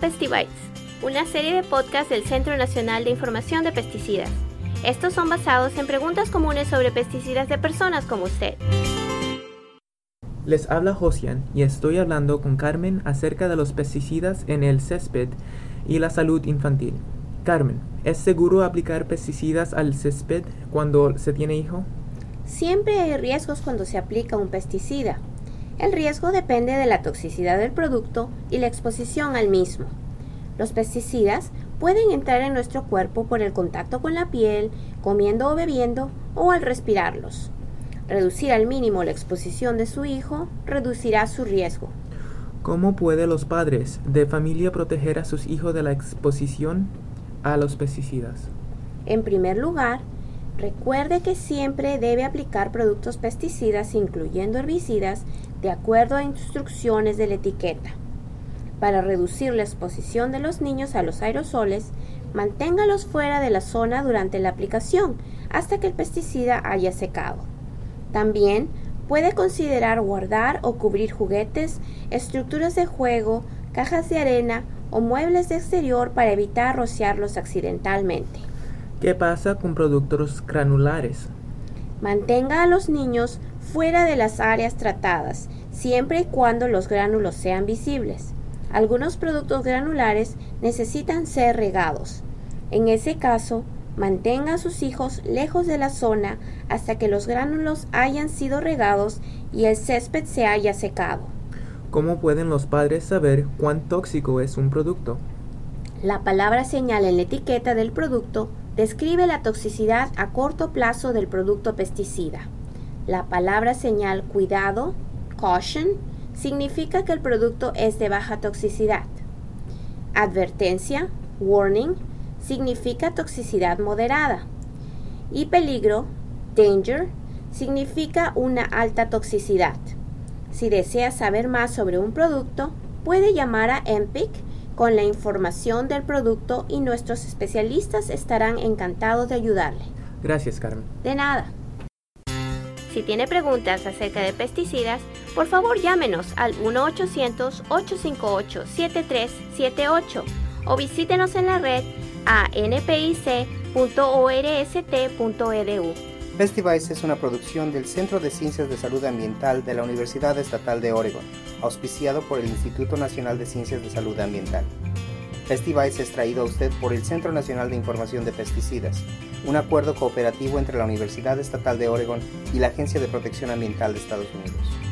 Pestibites, una serie de podcasts del Centro Nacional de Información de Pesticidas. Estos son basados en preguntas comunes sobre pesticidas de personas como usted. Les habla Josian y estoy hablando con Carmen acerca de los pesticidas en el césped y la salud infantil. Carmen, ¿es seguro aplicar pesticidas al césped cuando se tiene hijo? Siempre hay riesgos cuando se aplica un pesticida. El riesgo depende de la toxicidad del producto y la exposición al mismo. Los pesticidas pueden entrar en nuestro cuerpo por el contacto con la piel, comiendo o bebiendo, o al respirarlos. Reducir al mínimo la exposición de su hijo reducirá su riesgo. ¿Cómo pueden los padres de familia proteger a sus hijos de la exposición a los pesticidas? En primer lugar, recuerde que siempre debe aplicar productos pesticidas, incluyendo herbicidas, de acuerdo a instrucciones de la etiqueta. Para reducir la exposición de los niños a los aerosoles, manténgalos fuera de la zona durante la aplicación hasta que el pesticida haya secado. También puede considerar guardar o cubrir juguetes, estructuras de juego, cajas de arena o muebles de exterior para evitar rociarlos accidentalmente. ¿Qué pasa con productos granulares? Mantenga a los niños fuera de las áreas tratadas, siempre y cuando los gránulos sean visibles. Algunos productos granulares necesitan ser regados. En ese caso, mantenga a sus hijos lejos de la zona hasta que los gránulos hayan sido regados y el césped se haya secado. ¿Cómo pueden los padres saber cuán tóxico es un producto? La palabra señal en la etiqueta del producto describe la toxicidad a corto plazo del producto pesticida. La palabra señal cuidado, caution, significa que el producto es de baja toxicidad. Advertencia, warning, significa toxicidad moderada. Y peligro, danger, significa una alta toxicidad. Si desea saber más sobre un producto, puede llamar a EMPIC con la información del producto y nuestros especialistas estarán encantados de ayudarle. Gracias, Carmen. De nada. Si tiene preguntas acerca de pesticidas, por favor llámenos al 1-800-858-7378 o visítenos en la red a npic.orst.edu. Pestibites es una producción del Centro de Ciencias de Salud Ambiental de la Universidad Estatal de Oregon, auspiciado por el Instituto Nacional de Ciencias de Salud Ambiental. Pestibites es traído a usted por el Centro Nacional de Información de Pesticidas, un acuerdo cooperativo entre la Universidad Estatal de Oregon y la Agencia de Protección Ambiental de Estados Unidos.